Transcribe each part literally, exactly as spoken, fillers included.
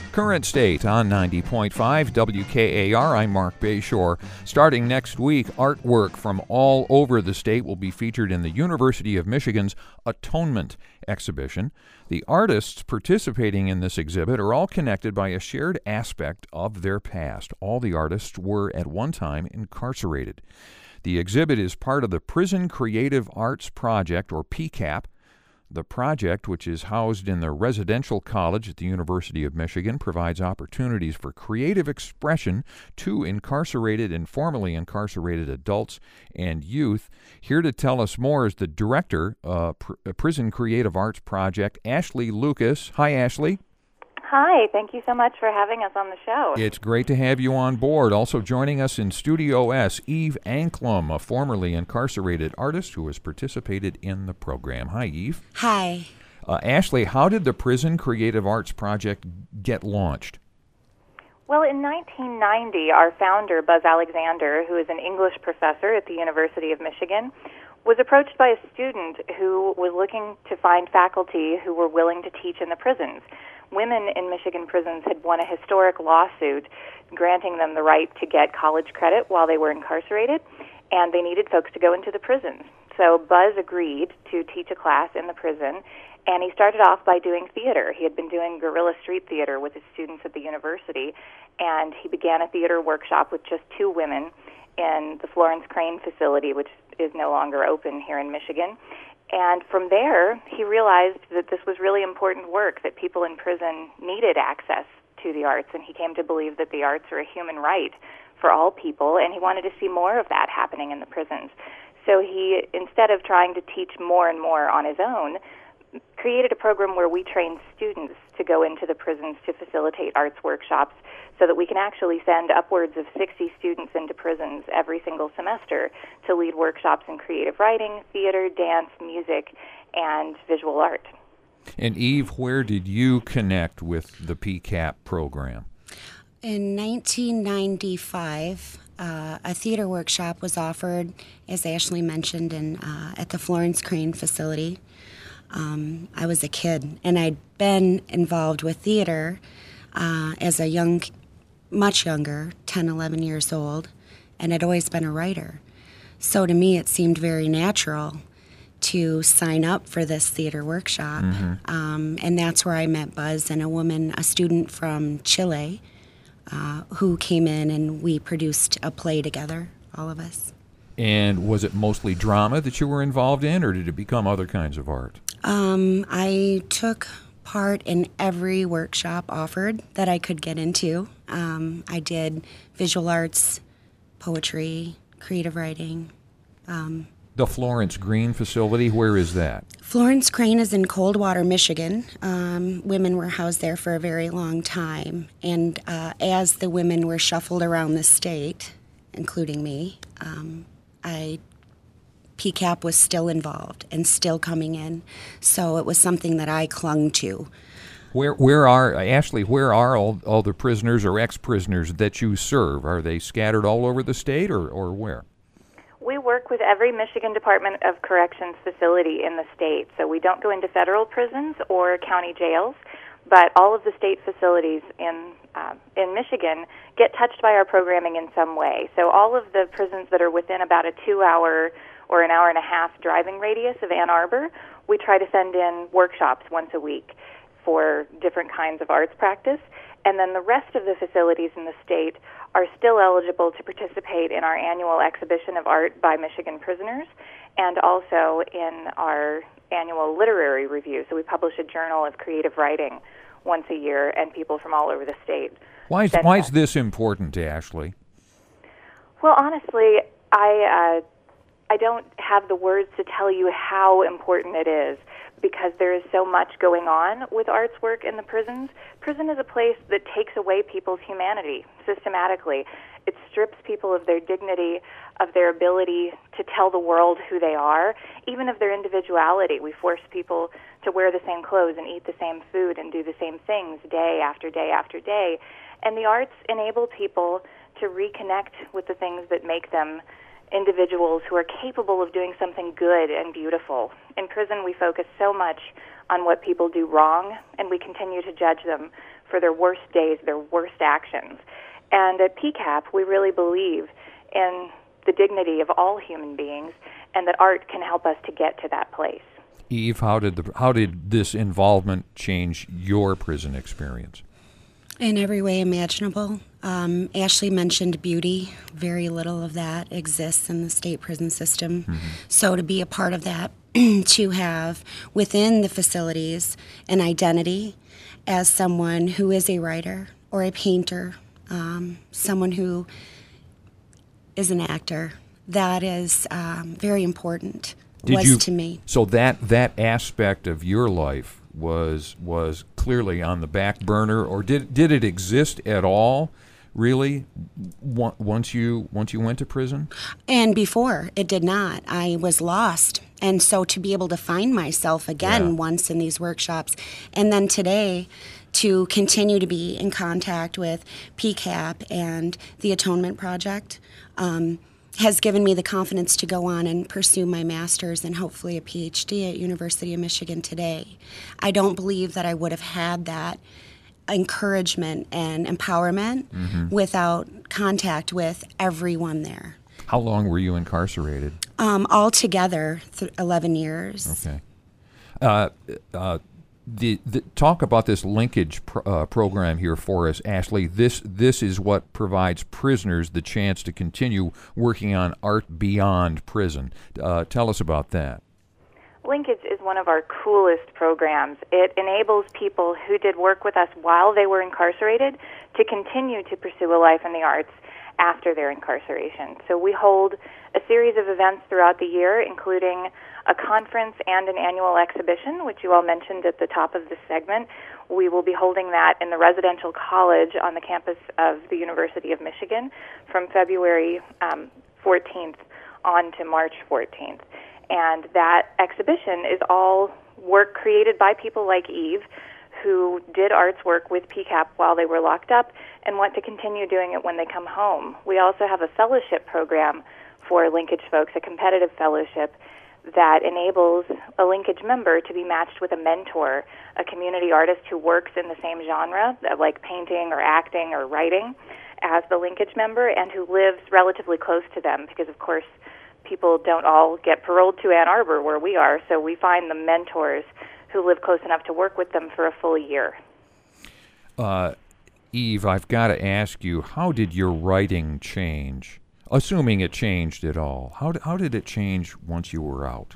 Current State on ninety point five W K A R. I'm Mark Bayshore. Starting next week, artwork from all over the state will be featured in the University of Michigan's Atonement exhibition. The artists participating in this exhibit are all connected by a shared aspect of their past. All the artists were at one time incarcerated. The exhibit is part of the Prison Creative Arts Project, or P CAP. The project, which is housed in the Residential College at the University of Michigan, provides opportunities for creative expression to incarcerated and formerly incarcerated adults and youth. Here to tell us more is the director of uh, Prison Creative Arts Project, Ashley Lucas. Hi, Ashley. Hi, thank you so much for having us on the show. It's great to have you on board. Also joining us in Studio S, Eve Anklum, a formerly incarcerated artist who has participated in the program. Hi, Eve. Hi. Uh, Ashley, how did the Prison Creative Arts Project get launched? Well, in nineteen ninety, our founder, Buzz Alexander, who is an English professor at the University of Michigan, was approached by a student who was looking to find faculty who were willing to teach in the prisons. Women in Michigan prisons had won a historic lawsuit granting them the right to get college credit while they were incarcerated, and they needed folks to go into the prisons. So Buzz agreed to teach a class in the prison, and he started off by doing theater. He had been doing guerrilla street theater with his students at the university, and he began a theater workshop with just two women in the Florence Crane facility, which is no longer open here in Michigan. And from there, he realized that this was really important work, that people in prison needed access to the arts, and he came to believe that the arts are a human right for all people, and he wanted to see more of that happening in the prisons. So he, instead of trying to teach more and more on his own, created a program where we train students to go into the prisons to facilitate arts workshops so that we can actually send upwards of sixty students into prisons every single semester to lead workshops in creative writing, theater, dance, music, and visual art. And Eve, where did you connect with the P CAP program? In nineteen ninety-five, uh, a theater workshop was offered, as Ashley mentioned, in, uh, at the Florence Crane facility. Um, I was a kid, and I'd been involved with theater uh, as a young, much younger, ten, eleven years old, and I'd always been a writer. So to me, it seemed very natural to sign up for this theater workshop, mm-hmm. um, and that's where I met Buzz and a woman, a student from Chile, uh, who came in, and we produced a play together, all of us. And was it mostly drama that you were involved in, or did it become other kinds of art? Um, I took part in every workshop offered that I could get into. Um, I did visual arts, poetry, creative writing. Um, the Florence Crane facility, where is that? Florence Crane is in Coldwater, Michigan. Um, women were housed there for a very long time. And uh, as the women were shuffled around the state, including me, um, I P CAP was still involved and still coming in, so it was something that I clung to. Where where are, Ashley, where are all, all the prisoners or ex-prisoners that you serve? Are they scattered all over the state, or, or where? We work with every Michigan Department of Corrections facility in the state, so we don't go into federal prisons or county jails, but all of the state facilities in uh, in Michigan get touched by our programming in some way. So all of the prisons that are within about a two-hour or an hour and a half driving radius of Ann Arbor, we try to send in workshops once a week for different kinds of arts practice. And then the rest of the facilities in the state are still eligible to participate in our annual exhibition of art by Michigan prisoners and also in our annual literary review. So we publish a journal of creative writing once a year, and people from all over the state. Why is, why is this important to Ashley? Well, honestly, I... Uh, I don't have the words to tell you how important it is because there is so much going on with arts work in the prisons. Prison is a place that takes away people's humanity systematically. It strips people of their dignity, of their ability to tell the world who they are, even of their individuality. We force people to wear the same clothes and eat the same food and do the same things day after day after day. And the arts enable people to reconnect with the things that make them individuals who are capable of doing something good and beautiful. In prison, we focus so much on what people do wrong, and we continue to judge them for their worst days, their worst actions. And at P CAP, we really believe in the dignity of all human beings, and that art can help us to get to that place. Eve, how did the how did this involvement change your prison experience? In every way imaginable. Um, Ashley mentioned beauty. Very little of that exists in the state prison system. Mm-hmm. So to be a part of that, to have within the facilities an identity as someone who is a writer or a painter, um, someone who is an actor, that is um, very important. Did was you, to me. So that that aspect of your life was was clearly on the back burner, or did did it exist at all? Really, once you once you went to prison? And before, it did not. I was lost. And so to be able to find myself again Yeah. once in these workshops, and then today to continue to be in contact with P CAP and the Atonement Project, um, has given me the confidence to go on and pursue my master's and hopefully a P H D at University of Michigan today. I don't believe that I would have had that encouragement and empowerment mm-hmm. without contact with everyone there. How long were you incarcerated? Um, altogether, th- eleven years. Okay. Uh, uh, the, the talk about this linkage pr- uh, program here for us, Ashley. This this is what provides prisoners the chance to continue working on art beyond prison. Uh, tell us about that. Linkage is one of our coolest programs. It enables people who did work with us while they were incarcerated to continue to pursue a life in the arts after their incarceration. So we hold a series of events throughout the year, including a conference and an annual exhibition, which you all mentioned at the top of this segment. We will be holding that in the residential college on the campus of the University of Michigan from February um, fourteenth on to March fourteenth. And that exhibition is all work created by people like Eve, who did arts work with P CAP while they were locked up and want to continue doing it when they come home. We also have a fellowship program for linkage folks, a competitive fellowship that enables a linkage member to be matched with a mentor, a community artist who works in the same genre, like painting or acting or writing, as the linkage member, and who lives relatively close to them, because, of course, people don't all get paroled to Ann Arbor where we are, so we find the mentors who live close enough to work with them for a full year. Uh, Eve, I've got to ask you, how did your writing change? Assuming it changed at all, how did, how did it change once you were out?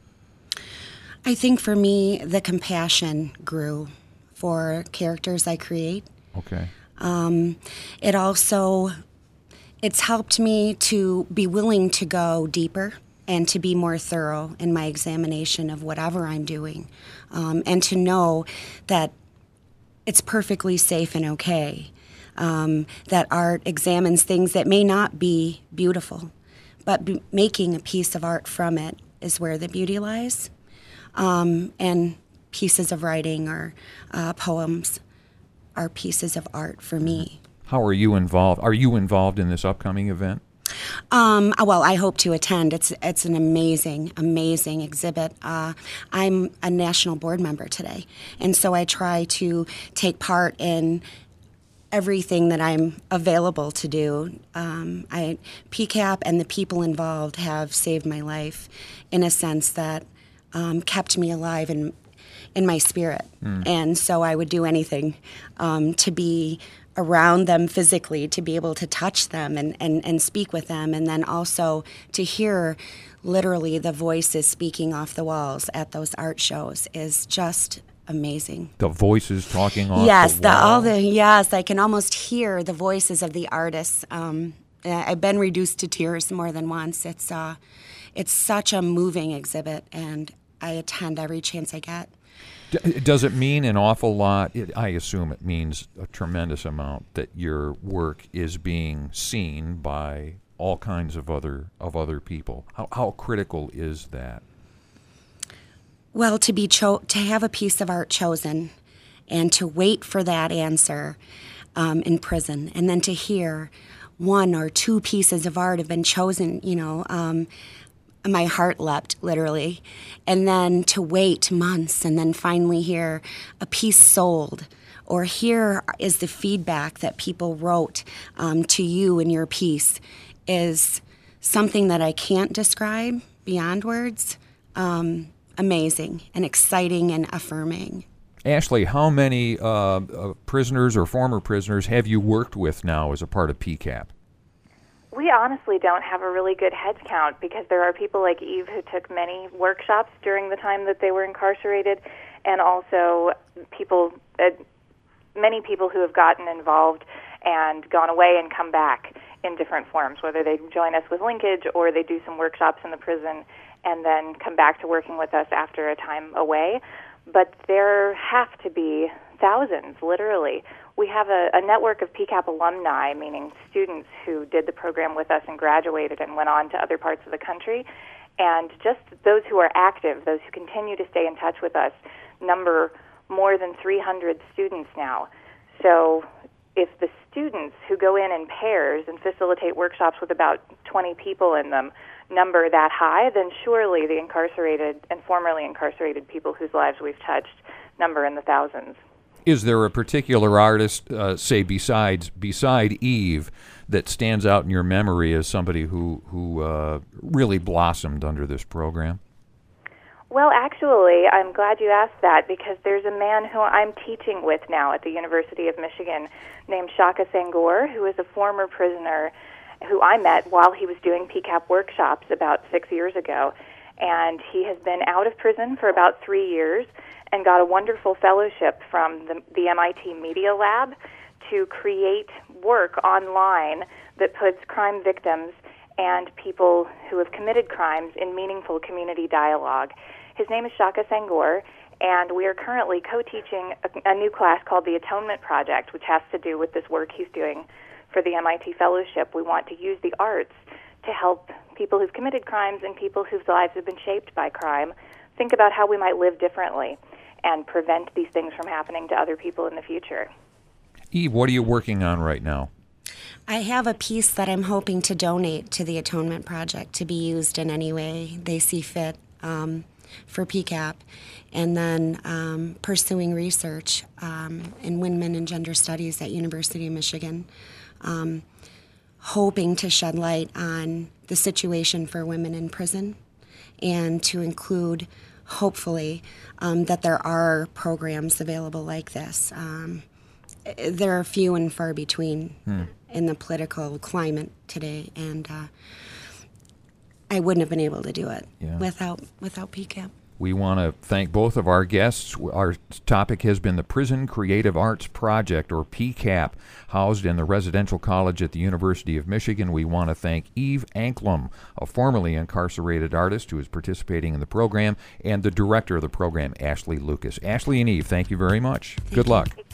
I think for me, the compassion grew for characters I create. Okay. Um, it also, it's helped me to be willing to go deeper and to be more thorough in my examination of whatever I'm doing, um, and to know that it's perfectly safe and okay. Um, that art examines things that may not be beautiful, but b- making a piece of art from it is where the beauty lies. Um, and pieces of writing or uh, poems are pieces of art for me. How are you involved? Are you involved in this upcoming event? Um, well, I hope to attend. It's it's an amazing, amazing exhibit. Uh, I'm a national board member today, and so I try to take part in everything that I'm available to do. Um, I, P CAP and the people involved have saved my life in a sense that um, kept me alive in, in my spirit. Mm. And so I would do anything um, to be around them physically, to be able to touch them and, and, and speak with them, and then also to hear literally the voices speaking off the walls at those art shows is just amazing. The voices talking off yes, the the, wall? all the yes, I can almost hear the voices of the artists. Um, I've been reduced to tears more than once. It's uh, it's such a moving exhibit, and I attend every chance I get. D- does it mean an awful lot? It, I assume it means a tremendous amount that your work is being seen by all kinds of other of other people. How how critical is that? Well, to be cho- to have a piece of art chosen, and to wait for that answer um, in prison, and then to hear one or two pieces of art have been chosen, you know, um, my heart leapt literally, and then to wait months, and then finally hear a piece sold, or here is the feedback that people wrote um, to you in your piece, is something that I can't describe beyond words. Um, amazing and exciting and affirming. Ashley, how many uh, uh, prisoners or former prisoners have you worked with now as a part of P CAP? We honestly don't have a really good head count because there are people like Eve who took many workshops during the time that they were incarcerated, and also people, uh, many people who have gotten involved and gone away and come back in different forms, whether they join us with linkage or they do some workshops in the prison and then come back to working with us after a time away. But there have to be thousands, literally. We have a, a network of P CAP alumni, meaning students who did the program with us and graduated and went on to other parts of the country. And just those who are active, those who continue to stay in touch with us, number more than three hundred students now. So if the students who go in in pairs and facilitate workshops with about twenty people in them number that high, then surely the incarcerated and formerly incarcerated people whose lives we've touched number in the thousands. Is there a particular artist, uh, say, besides beside Eve, that stands out in your memory as somebody who, who uh, really blossomed under this program? Well, actually, I'm glad you asked that because there's a man who I'm teaching with now at the University of Michigan named Shaka Sangor, who is a former prisoner who I met while he was doing P CAP workshops about six years ago. And he has been out of prison for about three years and got a wonderful fellowship from the, the M I T Media Lab to create work online that puts crime victims and people who have committed crimes in meaningful community dialogue. His name is Shaka Sangor, and we are currently co-teaching a, a new class called the Atonement Project, which has to do with this work he's doing for the M I T Fellowship. We want to use the arts to help people who've committed crimes and people whose lives have been shaped by crime think about how we might live differently and prevent these things from happening to other people in the future. Eve, what are you working on right now? I have a piece that I'm hoping to donate to the Atonement Project to be used in any way they see fit um, for P CAP, and then um, pursuing research um, in women and gender studies at University of Michigan, um, hoping to shed light on the situation for women in prison and to include, hopefully, um, that there are programs available like this. Um, there are few and far between hmm. in the political climate today, and uh, I wouldn't have been able to do it yeah. without without P CAP. We want to thank both of our guests. Our topic has been the Prison Creative Arts Project, or P CAP, housed in the Residential College at the University of Michigan. We want to thank Eve Anklam, a formerly incarcerated artist who is participating in the program, and the director of the program, Ashley Lucas. Ashley and Eve, thank you very much. Thank Good you. luck.